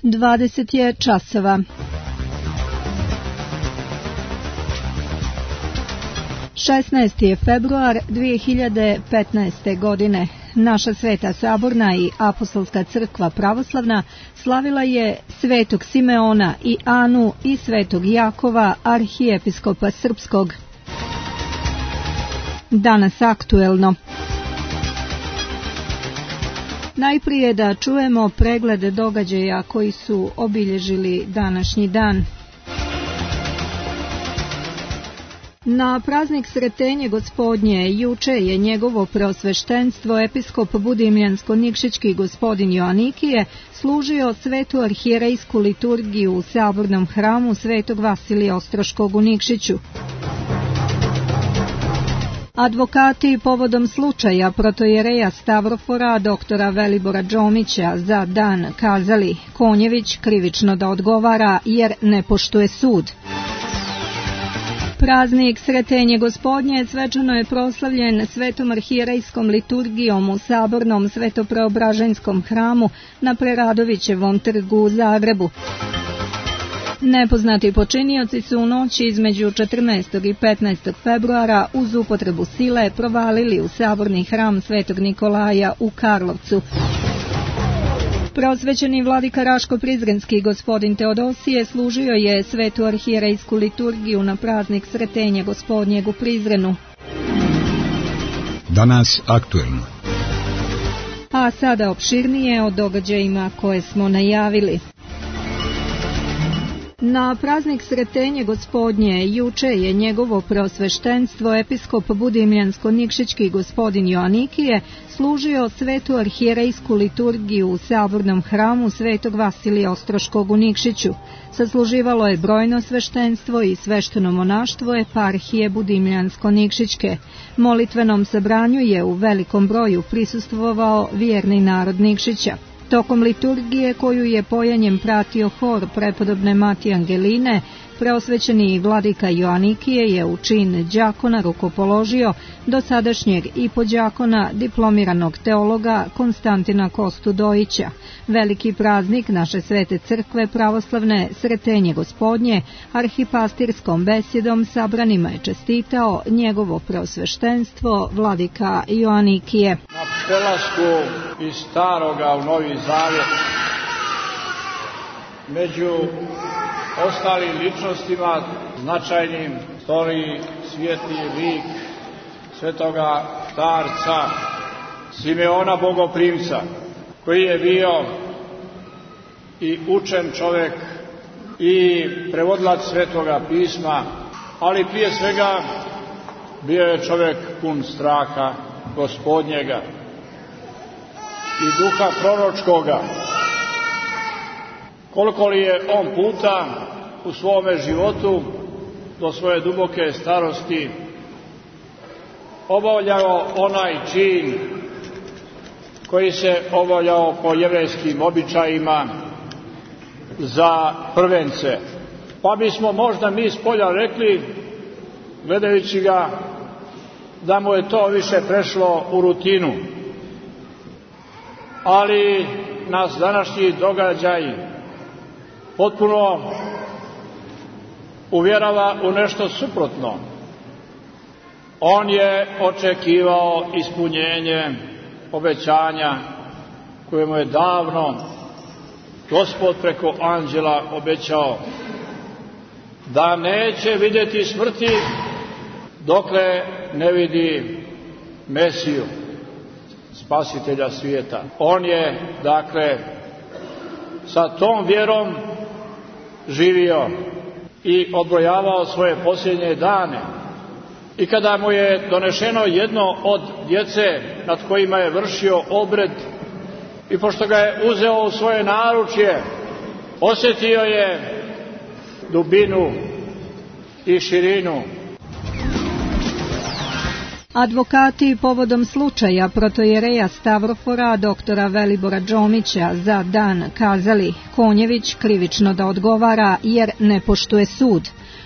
20 je časova. Je februar 2015. godine. Naša Sveta Saborna i Apostolska crkva pravoslavna slavila je Svetog Simeona i Anu i Svetog Jakova, arhijepiskopa srpskog. Danas aktuelno. Najprije da čujemo pregled događaja koji su obilježili današnji dan. Na praznik Sretenje Gospodnje juče je njegovo preosveštenstvo episkop Budimljansko-Nikšićki gospodin Joanikije služio svetu arhijerejsku liturgiju u sabornom hramu Svetog Vasilija Ostroškog u Nikšiću. Advokati povodom slučaja protojereja Stavrofora doktora Velibora Đomića za dan kazali: Konjević krivično da odgovara jer ne poštuje sud. Praznik Sretenje Gospodnje svečano je proslavljen svetom arhijerejskom liturgijom u sabornom Svetopreobraženjskom hramu na Preradovićevom trgu u Zagrebu. Nepoznati počinioci su u noći između 14. i 15. februara uz upotrebu sile provalili u saborni hram Svetog Nikolaja u Karlovcu. Preosvećeni vladika Raško-Prizrenski gospodin Teodosije služio je svetu arhijerejsku liturgiju na praznik Sretenja Gospodnjeg u Prizrenu. Danas aktuelno. A sada opširnije o događajima koje smo najavili. Na praznik Sretenje Gospodnje juče je njegovo preosveštenstvo episkop Budimljansko-Nikšićki gospodin Joanikije služio svetu arhijerejsku liturgiju u sabornom hramu Svetog Vasilija Ostroškog u Nikšiću. Sasluživalo je brojno sveštenstvo i svešteno monaštvo eparhije Budimljansko-Nikšićke. Molitvenom sabranju je u velikom broju prisustvovao vjerni narod Nikšića. Tokom liturgije koju je pojanjem pratio hor prepodobne Matije Angeline, preosvećeni vladika Joanikije je u čin đakona rukopoložio dosadašnjeg i podđakona diplomiranog teologa Konstantina Kostu Dojića. Veliki praznik naše Svete crkve pravoslavne Sretenje Gospodnje arhipastirskom besjedom sabranima je čestitao njegovo preosveštenstvo vladika Joanikije. Na prelasku iz staroga u Novi Zavjet među ostalim ličnostima značajnim stoji svijetli lik svetoga starca Simeona Bogoprimca, koji je bio i učen čovjek i prevodilac Svetoga pisma, ali prije svega bio je čovjek pun straha Gospodnjega i duha proročkoga. Koliko li je on puta u svome životu do svoje duboke starosti obavljao onaj čin koji se obavljao po jevrejskim običajima za prvence. Pa bismo možda mi spolja rekli, gledajući ga, da mu je to više prešlo u rutinu. Ali nas današnji događaj potpuno uvjerava u nešto suprotno. On je očekivao ispunjenje obećanja koje mu je davno Gospod preko anđela obećao, da neće vidjeti smrti dokle ne vidi Mesiju, spasitelja svijeta. On je, dakle, sa tom vjerom živio i odbrojavao svoje posljednje dane. I kada mu je donešeno jedno od djece nad kojima je vršio obred i pošto ga je uzeo u svoje naručje, osjetio je dubinu i širinu. Advokati povodom slučaja protojereja Stavrofora doktora Velibora Đomića za dan kazali: Konjević krivično da odgovara jer ne poštuje sud.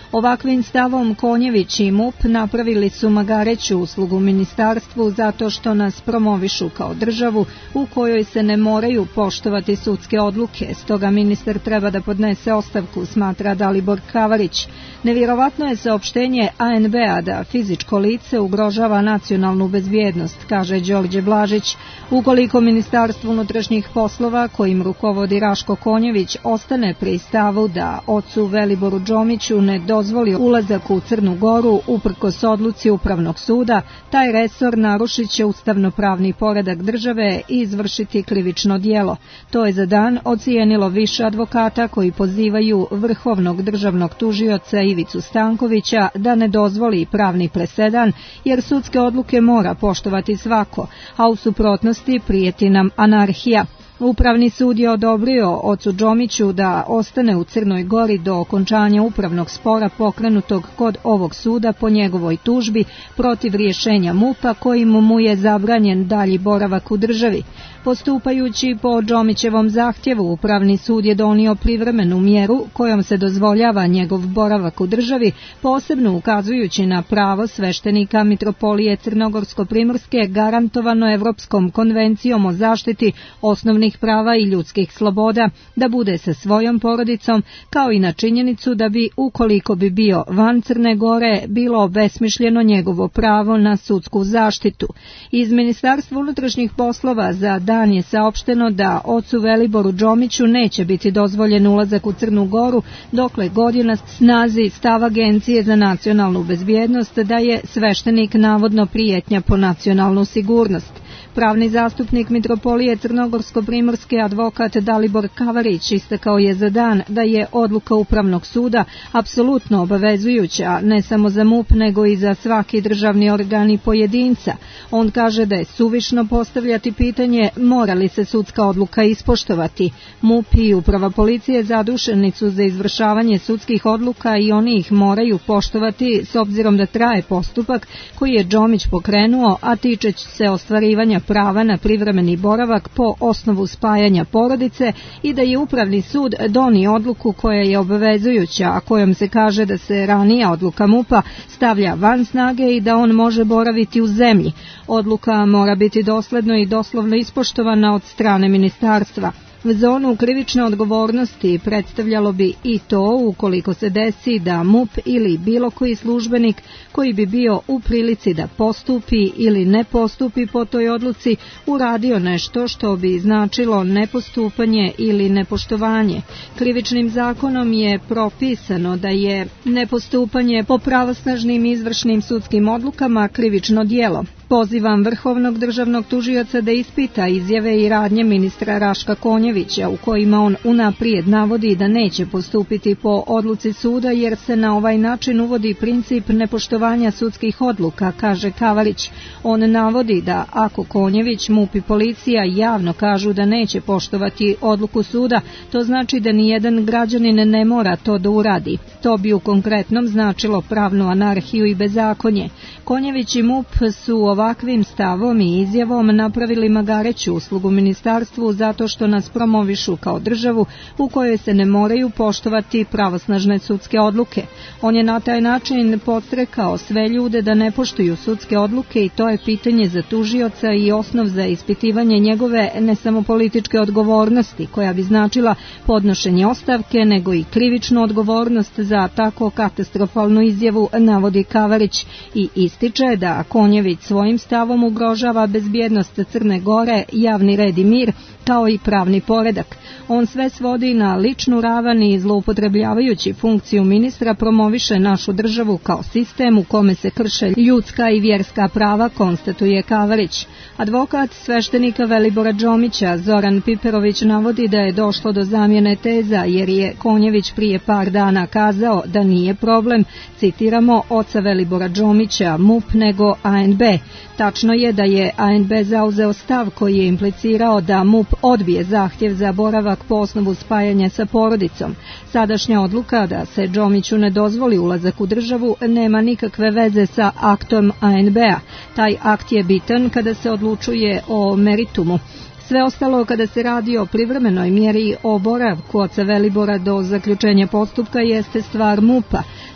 Ovakvim stavom Konjević i MUP napravili su magareću uslugu ministarstvu zato što nas promovišu kao državu u kojoj se ne moraju poštovati sudske odluke, stoga ministar treba da podnese ostavku, smatra Dalibor Kavarić. Nevjerovatno je saopštenje ANB-a da fizičko lice ugrožava nacionalnu bezbjednost, kaže Đorđe Blažić. Ukoliko Ministarstvo unutrašnjih poslova, kojim rukovodi Raško Konjević, ostane pri stavu da ocu Veliboru Đomiću ne dozvoli ulazak u Crnu Goru uprkos odluci Upravnog suda, taj resor narušit će ustavno-pravni poredak države i izvršiti krivično djelo. To je za dan ocijenilo više advokata koji pozivaju vrhovnog državnog tužioca Ivicu Stankovića da ne dozvoli pravni presedan, jer sudske odluke mora poštovati svako, a u suprotnosti prijeti nam anarhija. Upravni sud je odobrio ocu Đomiću da ostane u Crnoj Gori do okončanja upravnog spora pokrenutog kod ovog suda po njegovoj tužbi protiv rješenja MUP-a kojim mu je zabranjen dalji boravak u državi. Postupajući po Đomićevom zahtjevu, Upravni sud je donio privremenu mjeru kojom se dozvoljava njegov boravak u državi, posebno ukazujući na pravo sveštenika Mitropolije Crnogorsko-Primorske garantovano Evropskom konvencijom o zaštiti osnovnih prava i ljudskih sloboda, da bude sa svojom porodicom, kao i na činjenicu da bi, ukoliko bi bio van Crne Gore, bilo obesmišljeno njegovo pravo na sudsku zaštitu. Iz Ministarstva unutrašnjih poslova za dan je saopšteno da ocu Veliboru Đomiću neće biti dozvoljen ulazak u Crnu Goru dokle god je na snazi stav Agencije za nacionalnu bezbjednost da je sveštenik navodno prijetnja po nacionalnu sigurnost. Pravni zastupnik Mitropolije Crnogorsko-Primorske advokat Dalibor Kavarić istakao je za dan da je odluka Upravnog suda apsolutno obavezujuća ne samo za MUP nego i za svaki državni organ i pojedinca. On kaže da je suvišno postavljati pitanje mora li se sudska odluka ispoštovati. MUP i Uprava policije zaduženi su za izvršavanje sudskih odluka i oni ih moraju poštovati s obzirom da traje postupak koji je Đomić pokrenuo, a tiče se ostvarivanja prava na privremeni boravak po osnovu spajanja porodice i da je Upravni sud donio odluku koja je obavezujuća, a kojom se kaže da se ranija odluka MUP-a stavlja van snage i da on može boraviti u zemlji. Odluka mora biti dosledno i doslovno ispoštovana od strane ministarstva. Zonu krivične odgovornosti predstavljalo bi i to ukoliko se desi da MUP ili bilo koji službenik koji bi bio u prilici da postupi ili ne postupi po toj odluci uradio nešto što bi značilo nepostupanje ili nepoštovanje. Krivičnim zakonom je propisano da je nepostupanje po pravosnažnim izvršnim sudskim odlukama krivično djelo. Pozivam vrhovnog državnog tužioca da ispita izjave i radnje ministra Raška Konjevića u kojima on unaprijed navodi da neće postupiti po odluci suda jer se na ovaj način uvodi princip nepoštovanja sudskih odluka, kaže Kavarić. On navodi da ako Konjević, MUP i policija javno kažu da neće poštovati odluku suda, to znači da nijedan građanin ne mora to da uradi. To bi u konkretnom značilo pravnu anarhiju i bezakonje. Konjević i MUP su ovakvim stavom i izjavom napravili magareću uslugu ministarstvu zato što nas promovišu kao državu u kojoj se ne moraju poštovati pravosnažne sudske odluke. On je na taj način podstrekao sve ljude da ne poštuju sudske odluke i to je pitanje za tužioca i osnov za ispitivanje njegove ne samo političke odgovornosti koja bi značila podnošenje ostavke nego i krivičnu odgovornost za tako katastrofalnu izjavu, navodi Kavarić i ističe da Konjević svojim stavom ugrožava bezbjednost Crne Gore, javni red i mir, kao i pravni poredak. On sve svodi na ličnu ravan i zloupotrebljavajući funkciju ministra promoviše našu državu kao sistem u kome se krše ljudska i vjerska prava, konstatuje Kavarić. Advokat sveštenika Velibora Đomića Zoran Piperović navodi da je došlo do zamjene teza jer je Konjević prije par dana kazao da nije problem, citiramo, oca Velibora Đomića, MUP nego ANB. Tačno je da je ANB zauzeo stav koji je implicirao da MUP odbije zahtjev za boravak po osnovu spajanja sa porodicom. Sadašnja odluka da se Đomiću ne dozvoli ulazak u državu nema nikakve veze sa aktom ANB-a. Taj akt je bitan kada se odlučuje o meritumu. Sve ostalo kada se radi o privremenoj mjeri o boravku oca Velibora do zaključenja postupka jeste stvar MUP-a.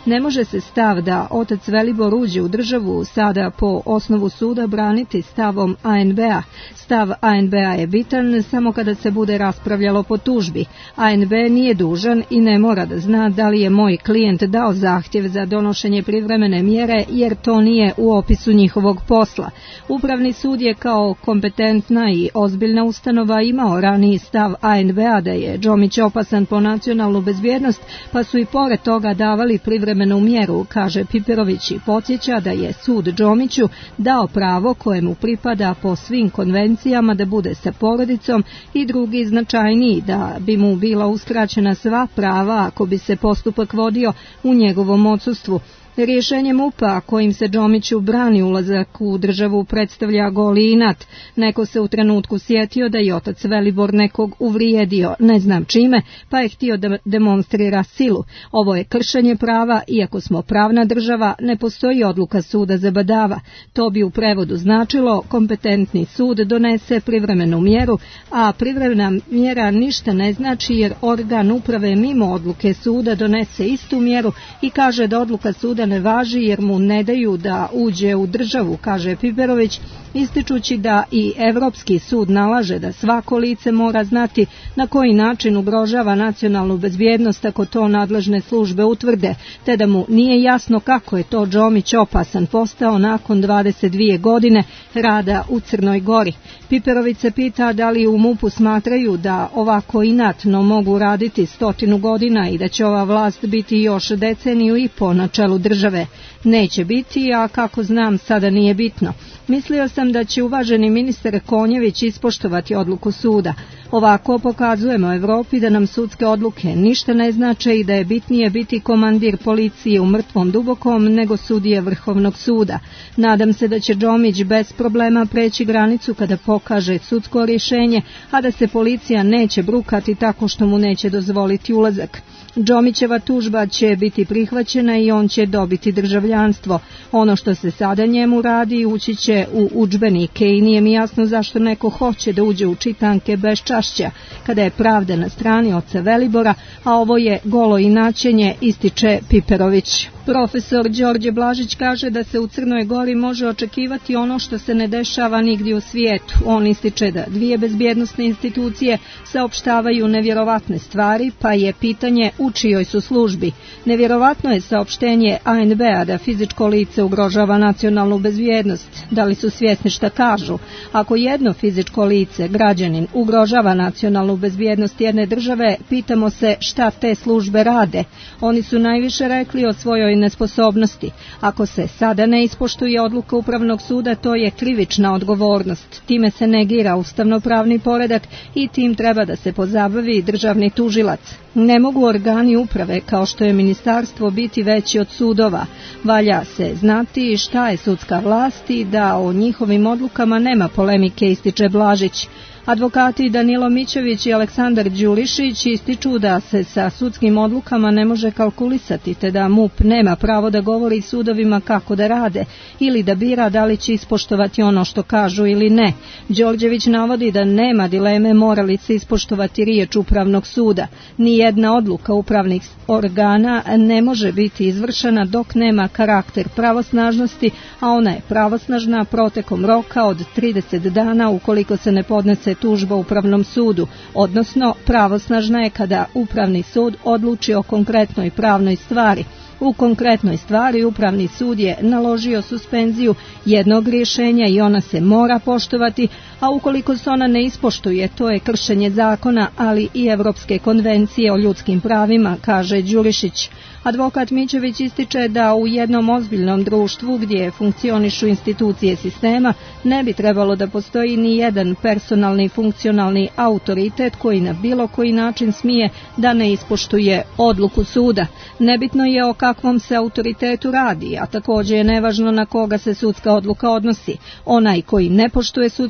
Ne može se stav da otac Velibor uđe u državu sada po osnovu suda braniti stavom ANB-a. Stav ANB-a je bitan samo kada se bude raspravljalo po tužbi. ANB nije dužan i ne mora da zna da li je moj klijent dao zahtjev za donošenje privremene mjere, jer to nije u opisu njihovog posla. Upravni sud je kao kompetentna i ozbiljna ustanova imao raniji stav ANB-a da je Džomić opasan po nacionalnu bezbjednost, pa su i pored toga davali privremenu mjeru, kaže Piperović, i podsjeća da je sud Džomiću dao pravo kojemu pripada po svim konvencijama da bude sa porodicom i drugi značajniji, da bi mu bila uskraćena sva prava ako bi se postupak vodio u njegovom odsustvu. Rješenje MUP-a kojim se Džomiću brani ulazak u državu predstavlja goli inat. Neko se u trenutku sjetio da je otac Velibor nekog uvrijedio, ne znam čime, pa je htio da demonstrira silu. Ovo je kršenje prava, iako smo pravna država, ne postoji odluka suda za badava. To bi u prevodu značilo kompetentni sud donese privremenu mjeru, a privremena mjera ništa ne znači jer organ uprave mimo odluke suda donese istu mjeru i kaže da odluka suda ne važi jer mu ne daju da uđe u državu, kaže Piperović, ističući da i Evropski sud nalaže da svako lice mora znati na koji način ugrožava nacionalnu bezbjednost ako to nadležne službe utvrde, te da mu nije jasno kako je to Džomić opasan postao nakon 22 godine rada u Crnoj Gori. Piperović se pita da li u MUP-u smatraju da ovako inatno mogu raditi 100 godina i da će ova vlast biti još deceniju i po na čelu države. Neće biti, a kako znam sada nije bitno. Mislio sam da će uvaženi ministar Konjević ispoštovati odluku suda. Ovako pokazujemo Evropi da nam sudske odluke ništa ne znače i da je bitnije biti komandir policije u mrtvom dubokom nego sudije Vrhovnog suda. Nadam se da će Džomić bez problema preći granicu kada pokaže sudsko rješenje, a da se policija neće brukati tako što mu neće dozvoliti ulazak. Džomićeva tužba će biti prihvaćena i on će dobiti državljanstvo. Ono što se sada njemu radi ući će u udžbenike i nije mi jasno zašto neko hoće da uđe u čitanke bez čašća, kada je pravda na strani oca Velibora, a ovo je golo inaćenje, ističe Piperović. Profesor Đorđe Blažić kaže da se u Crnoj Gori može očekivati ono što se ne dešava nigdje u svijetu. On ističe da dvije bezbjednosne institucije saopštavaju nevjerovatne stvari, pa je pitanje u čijoj su službi. Nevjerovatno je saopštenje ANB-a da fizičko lice ugrožava nacionalnu bezbjednost. Da li su svjesni šta kažu? Ako jedno fizičko lice, građanin, ugrožava nacionalnu bezbjednost jedne države, pitamo se šta te službe rade. Oni su najviše rekli o svojoj nesposobnosti. Ako se sada ne ispoštuje odluka Upravnog suda, to je krivična odgovornost. Time se negira ustavnopravni poredak i tim treba da se pozabavi državni tužilac. Ne mogu organi uprave kao što je ministarstvo biti veći od sudova. Valja se znati šta je sudska vlast i da o njihovim odlukama nema polemike, ističe Blažić. Advokati Danilo Mićević i Aleksandar Đulišić ističu da se sa sudskim odlukama ne može kalkulisati, te da MUP nema pravo da govori sudovima kako da rade ili da bira da li će ispoštovati ono što kažu ili ne. Đorđević navodi da nema dileme mora li se ispoštovati riječ Upravnog suda. Nijedna odluka upravnih organa ne može biti izvršena dok nema karakter pravosnažnosti, a ona je pravosnažna protekom roka od 30 dana ukoliko se ne podnese tužba Upravnom sudu, odnosno pravosnažna je kada Upravni sud odluči o konkretnoj pravnoj stvari. U konkretnoj stvari Upravni sud je naložio suspenziju jednog rješenja i ona se mora poštovati, a ukoliko se ona ne ispoštuje, to je kršenje zakona, ali i Evropske konvencije o ljudskim pravima, kaže Đurišić. Advokat Mićević ističe da u jednom ozbiljnom društvu gdje funkcionišu institucije sistema ne bi trebalo da postoji ni jedan personalni funkcionalni autoritet koji na bilo koji način smije da ne ispoštuje odluku suda. Nebitno je o kakvom se autoritetu radi, a također je nevažno na koga se sudska odluka odnosi. Onaj koji ne poštuje sudsku odluku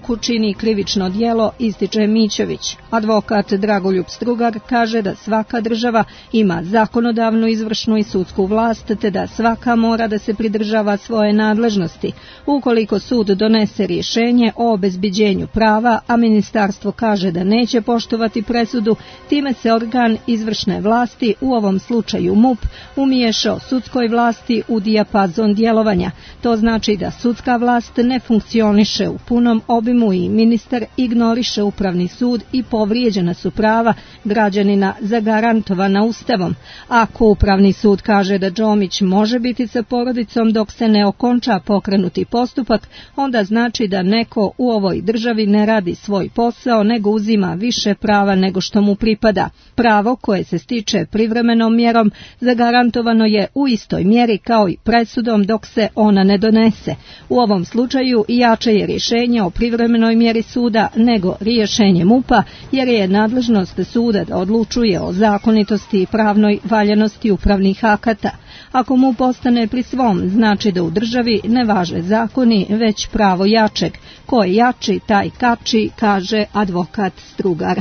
ruku čini krivično djelo, ističe Mićović. Advokat Dragoljub Strugar kaže da svaka država ima zakonodavnu, izvršnu i sudsku vlast, te da svaka mora da se pridržava svoje nadležnosti. Ukoliko sud donese rješenje o obezbeđenju prava, a ministarstvo kaže da neće poštovati presudu, time se organ izvršne vlasti, u ovom slučaju MUP, umiješao sudskoj vlasti u dijapazon djelovanja. To znači da sudska vlast ne funkcioniše u punom obimu i ministar ignoriše upravni sud i povrijeđena su prava građanina zagarantovana Ustavom. Ako upravni sud kaže da Đomić može biti sa porodicom dok se ne okonča pokrenuti postupak, onda znači da neko u ovoj državi ne radi svoj posao, nego uzima više prava nego što mu pripada. Pravo koje se stiče privremenom mjerom zagarantovano je u istoj mjeri kao i presudom dok se ona ne donese. U ovom slučaju jače je rješenje o privremenoj mjeri suda nego rješenje MUP-a, jer je nadležnost suda da odlučuje o zakonitosti i pravnoj valjanosti upravnih akata. Ako MUP ostane pri svom, znači da u državi ne važe zakoni, već pravo jačeg. Ko je jači, taj kači, kaže advokat Strugar.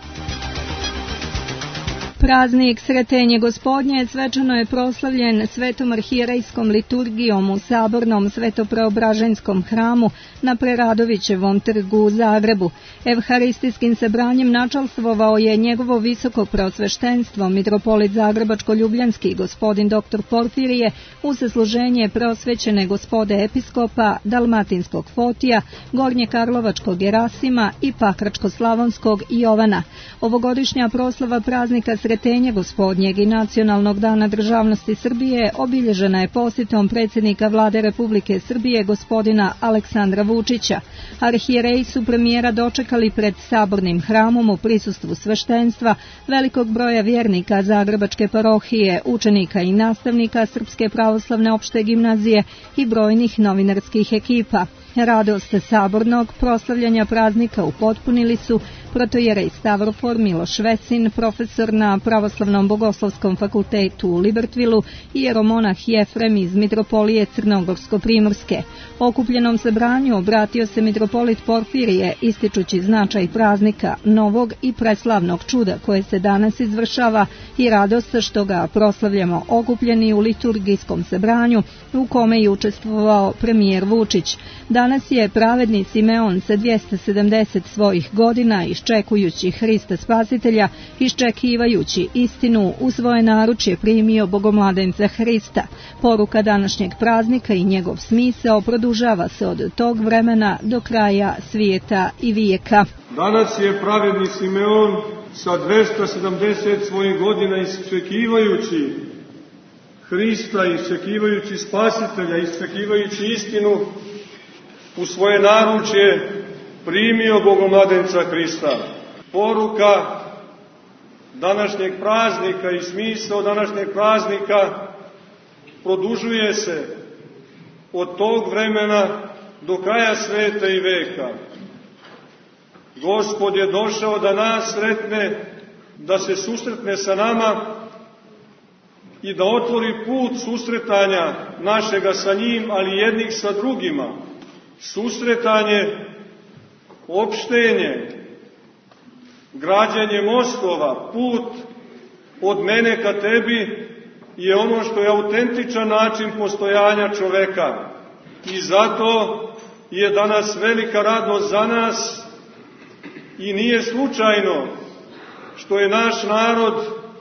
Praznik Sretenje Gospodnje svečano je proslavljen Svetom arhijerejskom liturgijom u Sabornom Svetopreobraženjskom hramu na Preradovićevom trgu u Zagrebu. Evharistijskim sebranjem načalstvovao je njegovo visoko preosveštenstvo mitropolit Zagrebačko-ljubljanski gospodin dr. Porfirije u sasluženje preosvećene gospode episkopa Dalmatinskog Fotija, Gornjekarlovačkog Gerasima i Pakračko-slavonskog Jovana. Ovogodišnja proslava praznika Sretenje Gospodnjeg i Nacionalnog dana državnosti Srbije obilježena je posjetom predsjednika Vlade Republike Srbije gospodina Aleksandra Vučića. Arhijereji su premijera dočekali pred Sabornim hramom u prisustvu sveštenstva, velikog broja vjernika Zagrebačke parohije, učenika i nastavnika Srpske pravoslavne opšte gimnazije i brojnih novinarskih ekipa. Radost sabornog proslavljanja praznika upotpunili su protojerej Stavrofor Miloš Vesin, profesor na Pravoslavnom bogoslovskom fakultetu u Libertvilu i jeromonah Jefrem iz mitropolije Crnogorsko-Primorske. Okupljenom sabranju obratio se mitropolit Porfirije, ističući značaj praznika, novog i preslavnog čuda koje se danas izvršava i radost što ga proslavljamo okupljeni u liturgijskom sabranju u kome je učestvovao premijer Vučić. Danas je pravedni Simeon sa 270 svojih godina iščekujući Hrista Spasitelja, iščekivajući istinu u svoje naručje primio Bogomladenca Hrista. Poruka današnjeg praznika i njegov smisao produžava se od tog vremena do kraja svijeta i vijeka. Danas je pravedni Simeon sa 270 svojih godina iščekivajući Hrista, iščekivajući Spasitelja, iščekivajući istinu u svoje naručje primio Bogomladenca Hrista. Poruka današnjeg praznika i smisao današnjeg praznika produžuje se od tog vremena do kraja sveta i veka. Gospod je došao da nas sretne, da se susretne sa nama i da otvori put susretanja našega sa njim, ali jednih sa drugima. Susretanje, opštenje, građenje mostova, put od mene ka tebi je ono što je autentičan način postojanja čoveka. I zato je danas velika radnost za nas i nije slučajno što je naš narod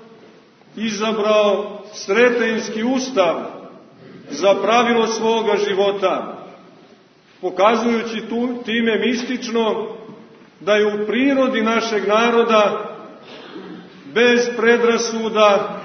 izabrao Sretenjski ustav za pravilo svoga života, pokazujući time mistično da je u prirodi našeg naroda bez predrasuda,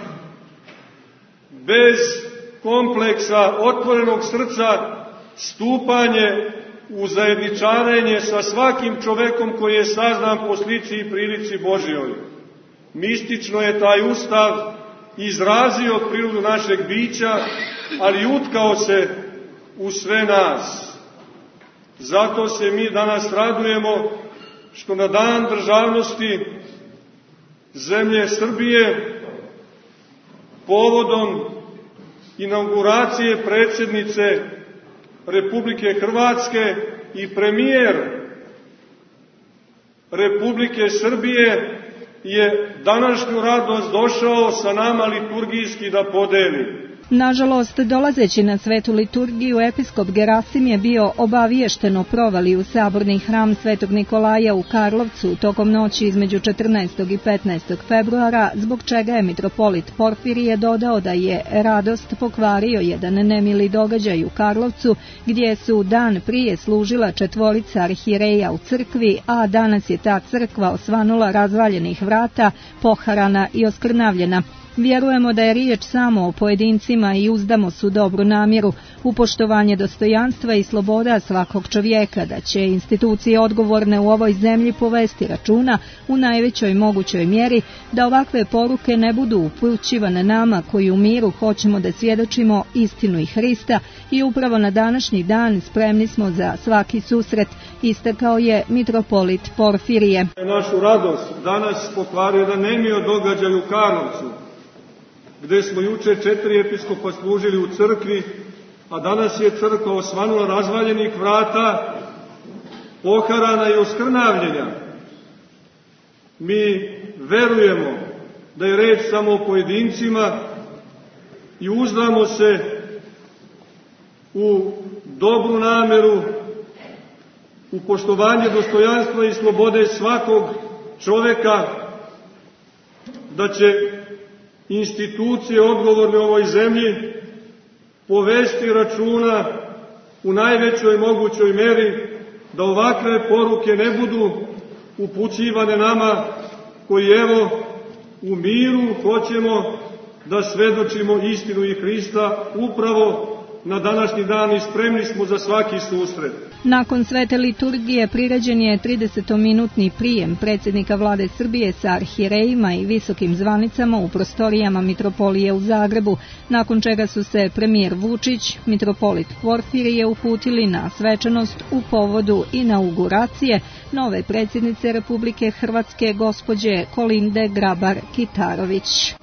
bez kompleksa, otvorenog srca, stupanje u zajedničarenje sa svakim čovekom koji je sazdan po slici i prilici Božjoj. Mistično je taj ustav izrazio prirodu našeg bića, ali utkao se u sve nas. Zato se mi danas radujemo što na dan državnosti zemlje Srbije, povodom inauguracije predsjednice Republike Hrvatske i premijer Republike Srbije je današnju radost došao sa nama liturgijski da podeli. Nažalost, dolazeći na svetu liturgiju, episkop Gerasim je bio obaviješten o provali u saborni hram Svetog Nikolaja u Karlovcu tokom noći između 14. i 15. februara, zbog čega je mitropolit Porfirije dodao da je radost pokvario jedan nemili događaj u Karlovcu, gdje su dan prije služila 4 arhijereja u crkvi, a danas je ta crkva osvanula razvaljenih vrata, poharana i oskrnavljena. Vjerujemo da je riječ samo o pojedincima i uzdamo su dobru namjeru u poštovanje dostojanstva i sloboda svakog čovjeka, da će institucije odgovorne u ovoj zemlji povesti računa u najvećoj mogućoj mjeri da ovakve poruke ne budu upućivane nama koji u miru hoćemo da svjedočimo istinu i Hrista i upravo na današnji dan spremni smo za svaki susret, istakao je mitropolit Porfirije. Našu radost danas pokvario jedan nemio događaj u Karlovcu, gdje smo juče 4 episkopa služili u crkvi, a danas je crkva osvanula razvaljenih vrata, poharana i oskrnavljenja. Mi verujemo da je reč samo o pojedincima i uzdamo se u dobru nameru, u poštovanje dostojanstva i slobode svakog čoveka, da će institucije odgovorne u ovoj zemlji povesti računa u najvećoj mogućoj meri da ovakve poruke ne budu upućivane nama koji evo u miru hoćemo da svedočimo istinu i Hrista upravo na današnji dan i spremni smo za svaki susret. Nakon svete liturgije priređen je 30-minutni prijem predsjednika vlade Srbije sa arhierejima i visokim zvanicama u prostorijama mitropolije u Zagrebu, nakon čega su se premijer Vučić, mitropolit Porfirije uputili na svečanost u povodu inauguracije nove predsjednice Republike Hrvatske gospođe Kolinde Grabar-Kitarović.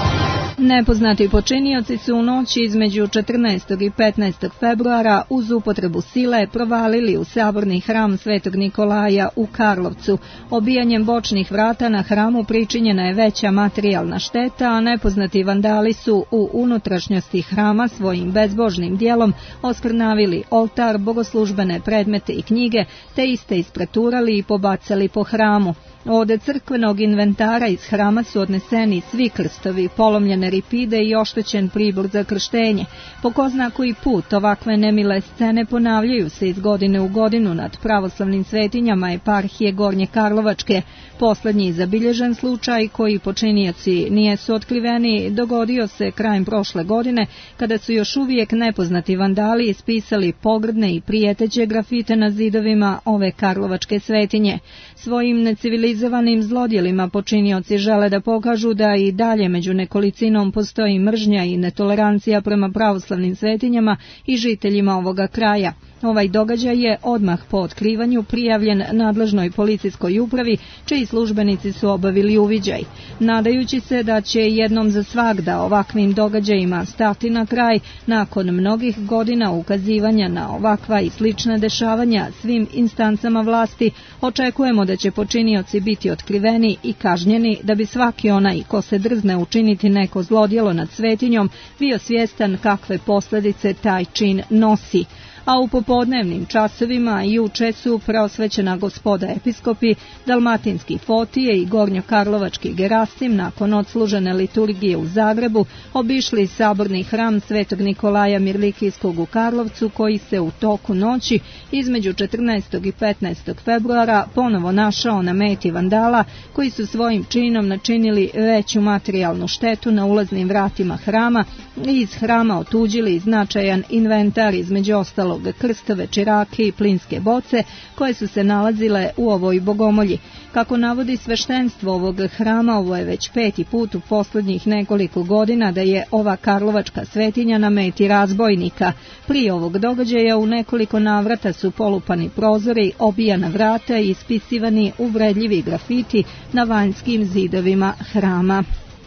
Nepoznati počinioci su u noći između 14. i 15. februara uz upotrebu sile provalili u saborni hram Svetog Nikolaja u Karlovcu. Obijanjem bočnih vrata na hramu pričinjena je veća materijalna šteta, a nepoznati vandali su u unutrašnjosti hrama svojim bezbožnim dijelom oskrnavili oltar, bogoslužbene predmete i knjige, te iste ispreturali i pobacali po hramu. Od crkvenog inventara iz hrama su odneseni svi krstovi, polomljene ripide i oštećen pribor za krštenje. Po ko zna koji put ovakve nemile scene ponavljaju se iz godine u godinu nad pravoslavnim svetinjama eparhije Gornje Karlovačke. Poslednji zabilježen slučaj, koji počinioci nijesu otkriveni, dogodio se krajem prošle godine, kada su još uvijek nepoznati vandali ispisali pogrdne i prijeteće grafite na zidovima ove karlovačke svetinje. Svojim necivilizovanim zlodjelima počinioci žele da pokažu da i dalje među nekolicinom postoji mržnja i netolerancija prema pravoslavnim svetinjama i žiteljima ovoga kraja. Ovaj događaj je odmah po otkrivanju prijavljen nadležnoj policijskoj upravi, čiji službenici su obavili uviđaj. Nadajući se da će jednom za svagda ovakvim događajima stati na kraj, nakon mnogih godina ukazivanja na ovakva i slična dešavanja svim instancama vlasti, očekujemo da će počinioci biti otkriveni i kažnjeni, da bi svaki onaj ko se drzne učiniti neko zlodjelo nad svetinjom bio svjestan kakve posljedice taj čin nosi. A u popodnevnim časovima juče su preosvećena gospoda episkopi Dalmatinski Fotije i Gornjokarlovački Gerasim nakon odslužene liturgije u Zagrebu obišli saborni hram Svetog Nikolaja Mirlikijskog u Karlovcu, koji se u toku noći između 14. i 15. februara ponovo našao na meti vandala, koji su svojim činom načinili veću materijalnu štetu na ulaznim vratima hrama i iz hrama otuđili značajan inventar, između ostalog krstove, čirake i plinske boce koje su se nalazile u ovoj bogomolji. Kako navodi sveštenstvo ovog hrama, ovo je već 5. put u posljednjih nekoliko godina da je ova karlovačka svetinja na meti razbojnika. Prije ovog događaja u nekoliko navrata su polupani prozori, obijana vrata i ispisivani uvredljivi grafiti na vanjskim zidovima hrama.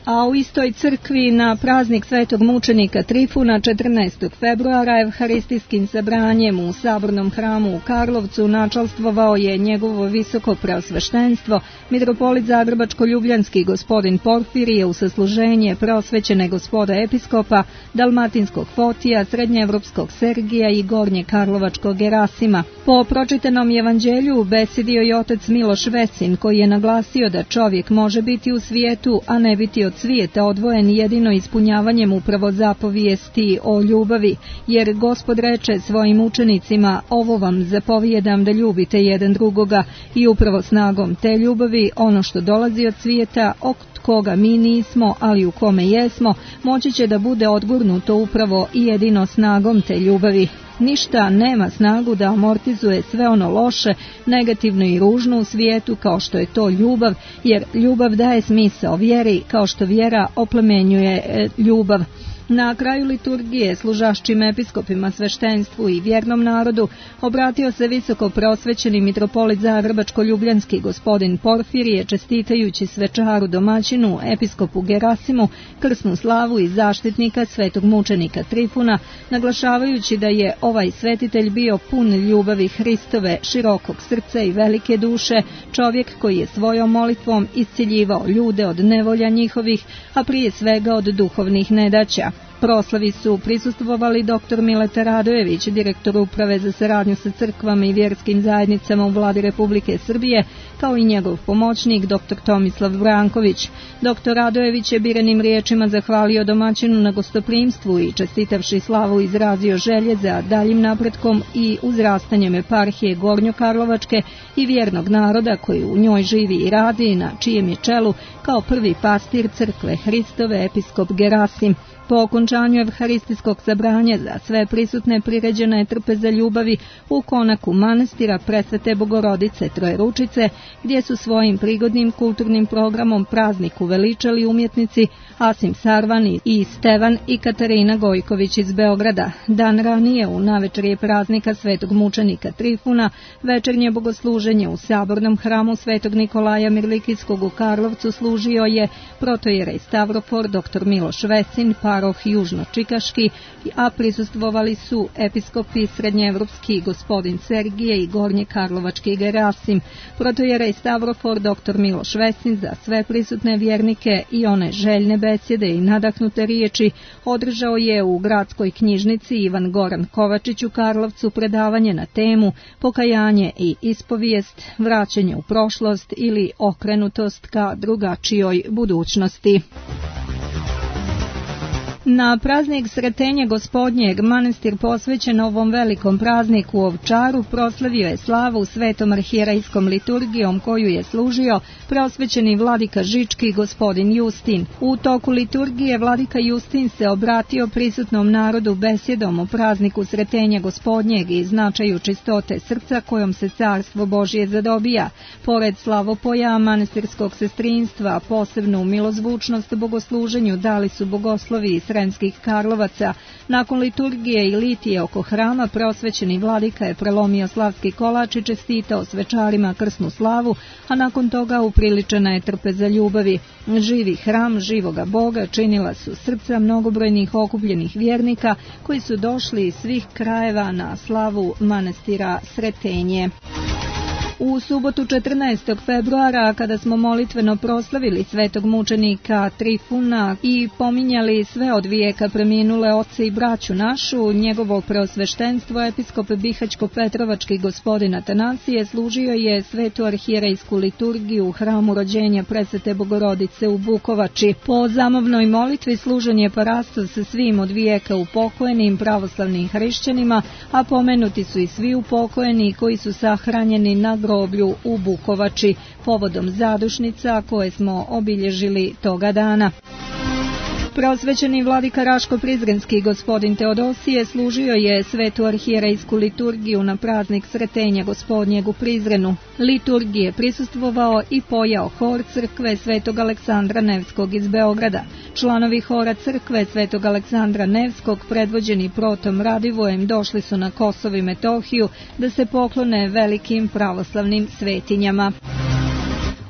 A u istoj crkvi na praznik svetog mučenika Trifuna 14. februara evharistijskim sabranjem u Sabornom hramu u Karlovcu načalstvovao je njegovo visoko preosveštenstvo mitropolit Zagrebačko-ljubljanski gospodin Porfirije u sasluženje preosvećene gospoda episkopa Dalmatinskog Fotija, Srednjeevropskog Sergija i Gornje Karlovačkog Gerasima. Po pročitanom evanđelju besedio je otac Miloš Vesin, koji je naglasio da čovjek može biti u svijetu, a ne biti od svijeta odvojen jedino ispunjavanjem upravo zapovijesti o ljubavi, jer Gospod reče svojim učenicima: ovo vam zapovijedam da ljubite jedan drugoga, i upravo snagom te ljubavi ono što dolazi od svijeta, od koga mi nismo, ali u kome jesmo, moći će da bude odgurnuto upravo i jedino snagom te ljubavi. Ništa nema snagu da amortizuje sve ono loše, negativno i ružno u svijetu kao što je to ljubav, jer ljubav daje smisao vjeri, kao što vjera oplemenjuje ljubav. Na kraju liturgije služašćim episkopima, sveštenstvu i vjernom narodu obratio se visoko preosvećeni mitropolit Zagrebačko-ljubljanski gospodin Porfirije, čestitajući svečaru domaćinu episkopu Gerasimu krsnu slavu i zaštitnika svetog mučenika Trifuna, naglašavajući da je ovaj svetitelj bio pun ljubavi Hristove, širokog srca i velike duše, čovjek koji je svojom molitvom isciljivao ljude od nevolja njihovih, a prije svega od duhovnih nedaća. Proslavi su prisustvovali dr. Mileta Radojević, direktor uprave za saradnju sa crkvama i vjerskim zajednicama u Vladi Republike Srbije, kao i njegov pomoćnik dr. Tomislav Branković. Dr. Radojević je birenim riječima zahvalio domaćinu na gostoprimstvu i čestitavši slavu izrazio želje za daljim napretkom i uzrastanjem eparhije Gornjokarlovačke i vjernog naroda koji u njoj živi i radi, na čijem je čelu kao prvi pastir crkve Hristove episkop Gerasim. Po okončanju evharistijskog sabranja za sve prisutne priređena je trpeza ljubavi u konaku manastira Presvete Bogorodice Trojeručice, gdje su svojim prigodnim kulturnim programom praznik uveličali umjetnici Asim Sarvan i Stevan i Katarina Gojković iz Beograda. Dan ranije, u navečerje praznika svetog mučenika Trifuna, večernje bogosluženje u Sabornom hramu svetog Nikolaja Mirlikijskog u Karlovcu služio je protojerej Stavrofor dr. Miloš Vesin, paroh južno-čikaški, a prisustvovali su episkopi srednjeevropski gospodin Sergije i Gornje Karlovački Gerasim. Protojerej Stavrofor dr. Miloš Vesin za sve prisutne vjernike i one željne besjede i nadahnute riječi održao je u gradskoj knjižnici Ivan Goran Kovačić u Karlovcu predavanje na temu pokajanje i ispovijest, vraćanje u prošlost ili okrenutost ka drugačijoj budućnosti. Na praznik Sretenja Gospodnjeg manastir posvećen ovom velikom prazniku u Ovčaru proslavio je slavu svetom arhijerejskom liturgijom koju je služio preosvećeni vladika Žički gospodin Justin. U toku liturgije vladika Justin se obratio prisutnom narodu besjedom o prazniku Sretenja Gospodnjeg i značaju čistote srca kojom se carstvo Božje zadobija. Pored slavopoja manastirskog sestrinstva, posebnu milozvučnost bogosluženju dali su bogoslovi iz Sremskih Karlovaca. Nakon liturgije i litije oko hrama preosvećeni vladika je prelomio slavski kolač i čestitao svečarima krsnu slavu, a nakon toga upriličena je trpeza ljubavi. Živi hram živoga Boga činila su srca mnogobrojnih okupljenih vjernika koji su došli iz svih krajeva na slavu manastira Sretenje. U subotu 14. februara, kada smo molitveno proslavili svetog mučenika Trifuna i pominjali sve od vijeka preminule oce i braću našu, njegovo preosveštenstvo episkop Bihaćko-Petrovački gospodin Atanasije služio je svetu arhijerejsku liturgiju u hramu rođenja Presvete Bogorodice u Bukovači. Po zamovnoj molitvi služen je parastov sa svim od vijeka upokojenim pravoslavnim hrišćanima, a pomenuti su i svi upokojeni koji su sahranjeni na groblju u Bukovači povodom zadušnica koje smo obilježili toga dana. Preosvećeni vladika Raško-Prizrenski gospodin Teodosije služio je svetu arhijerejsku liturgiju na praznik Sretenja Gospodnjeg u Prizrenu. Liturgije prisustvovao i pojao hor crkve svetog Aleksandra Nevskog iz Beograda. Članovi hora crkve svetog Aleksandra Nevskog, predvođeni protom Radivojem, došli su na Kosovo i Metohiju da se poklone velikim pravoslavnim svetinjama.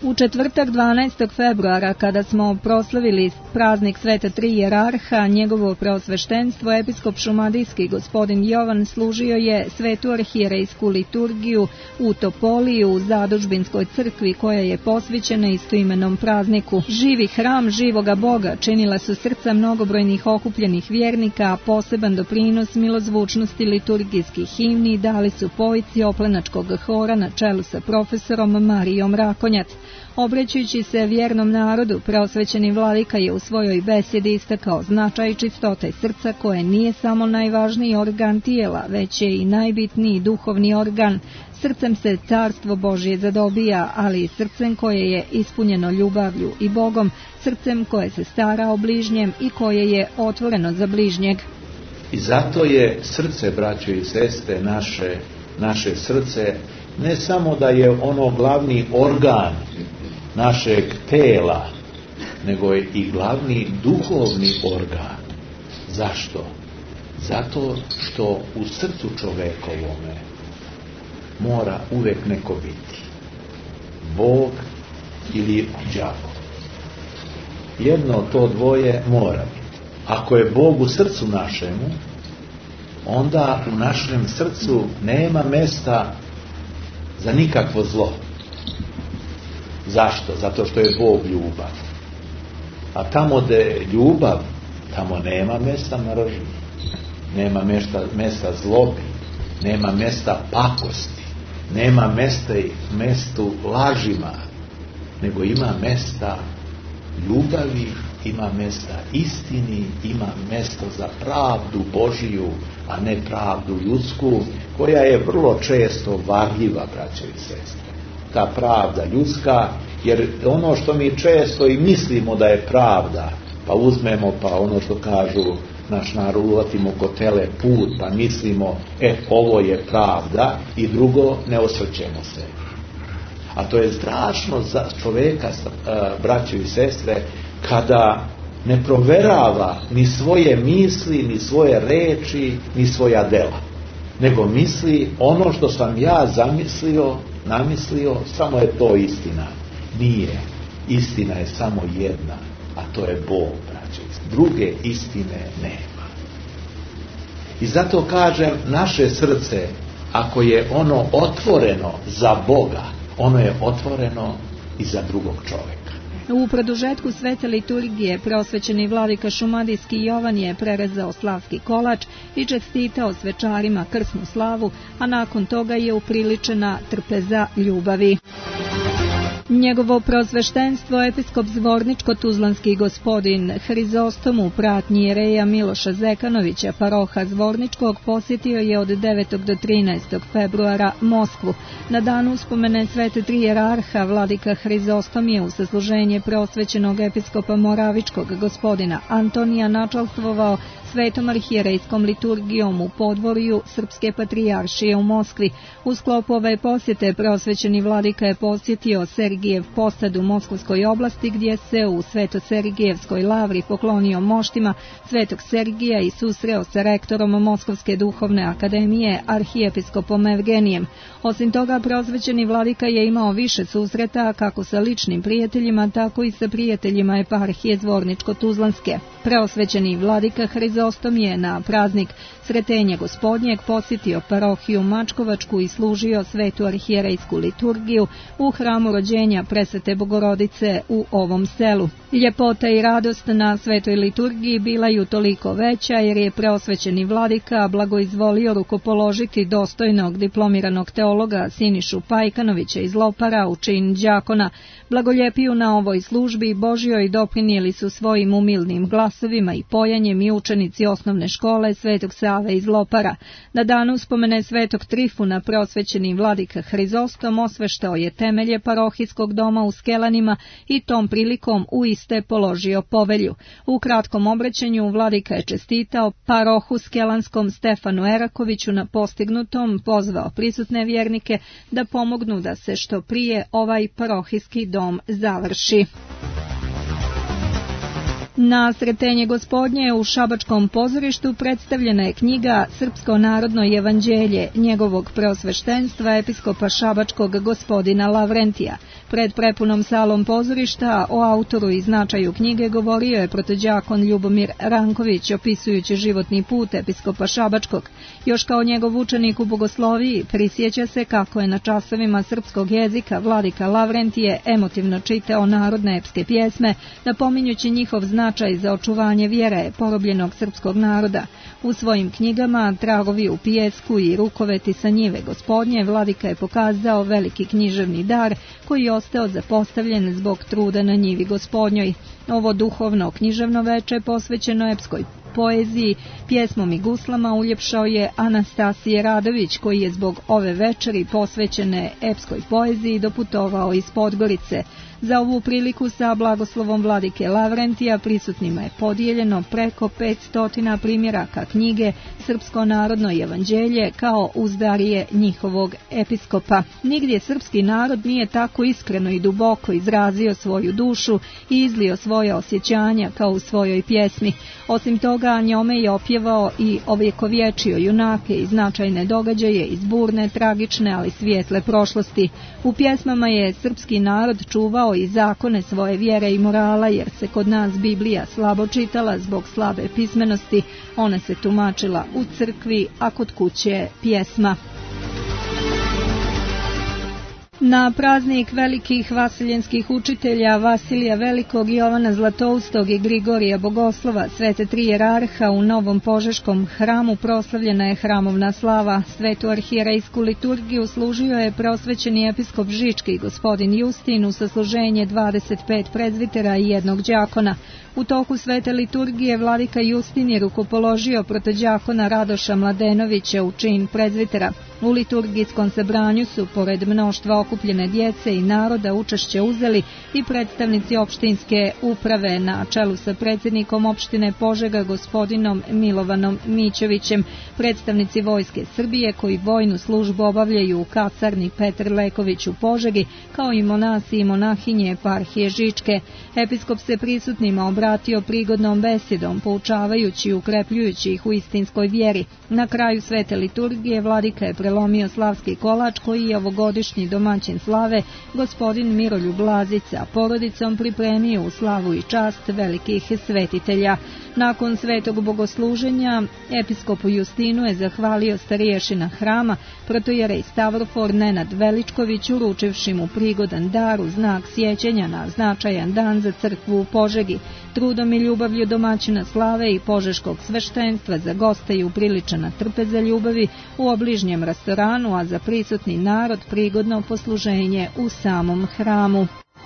U četvrtak 12. februara, kada smo proslavili praznik Sveta Tri Jerarha, njegovo preosveštenstvo, episkop šumadijski gospodin Jovan služio je svetu arhijerejsku liturgiju u Topoli u Zadužbinskoj crkvi, koja je posvećena istoimenom prazniku. Živi hram živoga Boga činila su srca mnogobrojnih okupljenih vjernika, a poseban doprinos milozvučnosti liturgijskih himni dali su pojici oplenačkog hora na čelu sa profesorom Marijom Rakonjac. Obraćajući se vjernom narodu, preosvećeni vladika je u svojoj besedi istakao značaj čistote srca, koje nije samo najvažniji organ tijela, već je i najbitniji duhovni organ. Srcem se carstvo Božje zadobija, ali i srcem koje je ispunjeno ljubavlju i Bogom, srcem koje se stara o bližnjem i koje je otvoreno za bližnjeg. I zato je srce, braćo i sestre, naše srce, ne samo da je ono glavni organ našeg tela, nego je i glavni duhovni organ. Zašto? Zato što u srcu čovekovome mora uvek neko biti. Bog ili đavo. Jedno to dvoje mora biti. Ako je Bog u srcu našemu, onda u našem srcu nema mesta za nikakvo zlo. Zašto? Zato što je Bog ljubav. A tamo gdje je ljubav, tamo nema mesta mržnji, nema mesta zlobi, nema mesta pakosti, nema mestu lažima, nego ima mesta ljubavi, ima mesta istini, ima mjesto za pravdu Božiju, a ne pravdu ljudsku, koja je vrlo često varljiva, braćo i sestre. Ta pravda ljudska, jer ono što mi često i mislimo da je pravda, pa uzmemo, pa ono što kažu naš narod, uvatimo ko tele put, pa mislimo, ovo je pravda, i drugo, ne osvrćemo se. A to je strašno za čovjeka, braćo i sestre, kada ne proverava ni svoje misli, ni svoje reči, ni svoja dela, nego misli ono što sam ja namislio, samo je to istina. Nije. Istina je samo jedna, a to je Bog, braće. Druge istine nema. I zato kažem, naše srce, ako je ono otvoreno za Boga, ono je otvoreno i za drugog čovjeka. U produžetku svete liturgije preosvećeni vladika šumadijski Jovan je prerezao slavski kolač i čestitao svečarima krsnu slavu, a nakon toga je upriličena trpeza ljubavi. Njegovo preosveštenstvo episkop Zvorničko-Tuzlanski gospodin Hrizostom u pratnji jereja Miloša Zekanovića, paroha Zvorničkog, posjetio je od 9. do 13. februara Moskvu. Na dan uspomene Svete Tri Jerarha, vladika Hrizostom je u sasluženje preosvećenog episkopa Moravičkog gospodina Antonija načalstvovao svetom arhijerejskom liturgijom u podvorju Srpske patrijaršije u Moskvi. U sklopu ove posjete preosvećeni vladika je posjetio Sergijev Posad u Moskovskoj oblasti, gdje se u Sveto-Sergijevskoj lavri poklonio moštima Svetog Sergija i susreo sa rektorom Moskovske duhovne akademije, arhijepiskopom Evgenijem. Osim toga, preosvećeni vladika je imao više susreta kako sa ličnim prijateljima, tako i sa prijateljima eparhije Zvorničko-Tuzlanske. Preosvećeni vladika Hrizostom je na praznik Sretenja Gospodnjeg posjetio parohiju Mačkovačku i služio svetu arhijerejsku liturgiju u hramu rođenja Presvete Bogorodice u ovom selu. Ljepota i radost na svetoj liturgiji bila ju toliko veća, jer je preosvećeni vladika blagoizvolio rukopoložiti dostojnog diplomiranog teologa Sinišu Pajkanovića iz Lopara u čin đakona. Blagoljepiju na ovoj službi Božjoj doprinijeli su svojim umilnim glasovima i pojanjem i učenici osnovne škole Svetog Save iz Lopara. Na danu uspomene Svetog Trifuna preosvećeni vladika Hrizostom osveštao je temelje parohijskog doma u Skelanima i tom prilikom u iste položio povelju. U kratkom obraćanju vladika je čestitao parohu skelanskom Stefanu Erakoviću na postignutom, pozvao prisutne vjernike da pomognu da se što prije ovaj parohijski dom završi. Na Sretenje Gospodnje u Šabačkom pozorištu predstavljena je knjiga Srpsko narodno evanđelje njegovog preosveštenstva episkopa Šabačkog gospodina Lavrentija. Pred prepunom salom pozorišta o autoru i značaju knjige govorio je protođakon Ljubomir Ranković, opisujući životni put episkopa Šabačkog. Još kao njegov učenik u bogosloviji prisjeća se kako je na časovima srpskog jezika vladika Lavrentije emotivno čitao narodne epske pjesme, napominjući njihov značaj za očuvanje vjere porobljenog srpskog naroda. U svojim knjigama Tragovi u pijesku i Rukoveti sa njive Gospodnje vladika je pokazao veliki književni dar koji je ostao zapostavljen zbog truda na njivi Gospodnjoj. Ovo duhovno književno veče posvećeno epskoj poeziji, pjesmom i guslama uljepšao je Anastasije Radović, koji je zbog ove večeri posvećene epskoj poeziji doputovao iz Podgorice. Za ovu priliku sa blagoslovom vladike Lavrentija prisutnima je podijeljeno preko 500 primjeraka knjige Srpsko narodno evanđelje kao uzdarije njihovog episkopa. Nigdje srpski narod nije tako iskreno i duboko izrazio svoju dušu i izlio svoje osjećanja kao u svojoj pjesmi. Osim toga, njome je opjevao i ovjekovječio junake i značajne događaje iz burne, tragične, ali svijetle prošlosti. U pjesmama je srpski narod čuvao i zakone svoje vjere i morala, jer se kod nas Biblija slabo čitala zbog slabe pismenosti. Ona se tumačila u crkvi, a kod kuće pjesma. Na praznik velikih vasiljenskih učitelja Vasilija Velikog, Jovana Zlatoustog i Grigorija Bogoslova, svete tri jerarha, u Novom Požeškom hramu proslavljena je hramovna slava. Svetu arhijerejsku liturgiju služio je preosvećeni episkop Žički gospodin Justin u sasluženje 25 prezvitera i jednog đakona. U toku svete liturgije vladika Justin je rukopoložio protođakona Radoša Mladenovića u čin prezvitera. U liturgijskom sabranju su, pored mnoštva okupljene djece i naroda, učešće uzeli i predstavnici opštinske uprave na čelu sa predsjednikom opštine Požega gospodinom Milovanom Mićovićem, predstavnici Vojske Srbije koji vojnu službu obavljaju u kasarni Petar Leković u Požegi, kao i monasi i monahinje eparhije Žičke. Episkop se prisutnima obratio prigodnom besedom, poučavajući i ukrepljujući ih u istinskoj vjeri. Na kraju svete liturgije vladika je prelomio slavski kolač koji je ovogodišnji domaćin slave gospodin Miroljub Lazica porodicom pripremio u slavu i čast velikih svetitelja. Nakon svetog bogosluženja episkopu Justinu je zahvalio starješina hrama protojerej Stavrofor Nenad Veličković, uručivši mu prigodan dar u znak sjećanja na značajan dan za crkvu u Požegi. Trudom i ljubavlju domaćina slave i požeškog sveštenstva za goste je upriličena trpeza ljubavi u obližnjem restoranu, a za prisutni narod prigodno posluženje u samom hramu.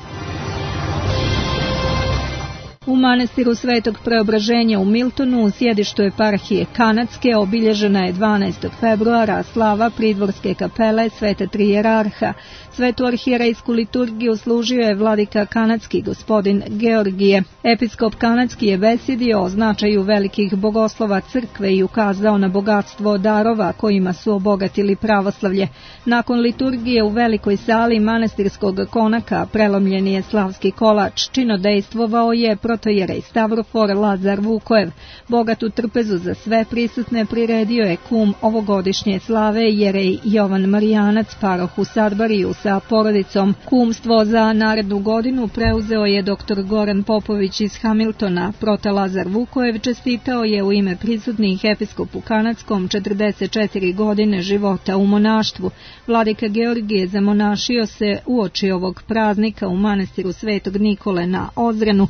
U manastiru Svetog Preobraženja u Miltonu, u sjedištu eparhije Kanadske, obilježena je 12. februara slava pridvorske kapele Sveta tri jerarha. Svetu arhijerejsku liturgiju služio je vladika kanadski gospodin Georgije. Episkop kanadski je besjedio o značaju velikih bogoslova crkve i ukazao na bogatstvo darova kojima su obogatili pravoslavlje. Nakon liturgije u velikoj sali manastirskog konaka prelomljen je slavski kolač. Činodejstvovao je protojerej Stavrofor Lazar Vukojev. Bogatu trpezu za sve prisutne priredio je kum ovogodišnje slave jerej Jovan Marijanac, paroh u Sadbariju sa porodicom. Kumstvo za narednu godinu preuzeo je dr. Goran Popović iz Hamiltona. Prota Lazar Vukojev čestitao je u ime prisutnih episkopu kanadskom 44 godine života u monaštvu. Vladika Georgije zamonašio se uoči ovog praznika u manastiru Svetog Nikole na Ozrenu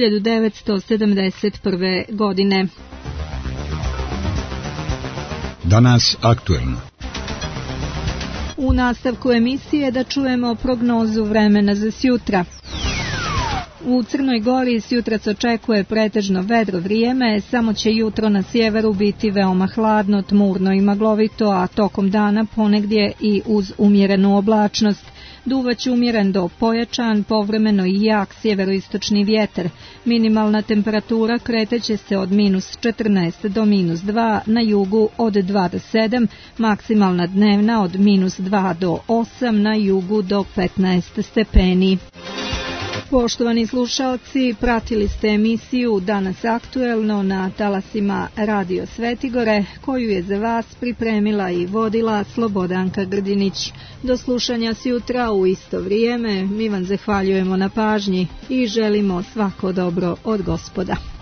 1971. godine. Danas aktuelno. U nastavku emisije da čujemo prognozu vremena za sjutra. U Crnoj Gori sjutrac očekuje pretežno vedro vrijeme, samo će jutro na sjeveru biti veoma hladno, tmurno i maglovito, a tokom dana ponegdje i uz umjerenu oblačnost. Duvaće umjeren do pojačan, povremeno i jak sjeveroistočni vjetar. Minimalna temperatura kreteće se od -14 do -2, na jugu od 2 do 7, maksimalna dnevna od -2 do 8, na jugu do 15 stepeni. Poštovani slušaoci, pratili ste emisiju Danas aktuelno na talasima Radio Svetigore, koju je za vas pripremila i vodila Slobodanka Grdinić. Do slušanja sutra u isto vrijeme. Mi vam zahvaljujemo na pažnji i želimo svako dobro od Gospoda.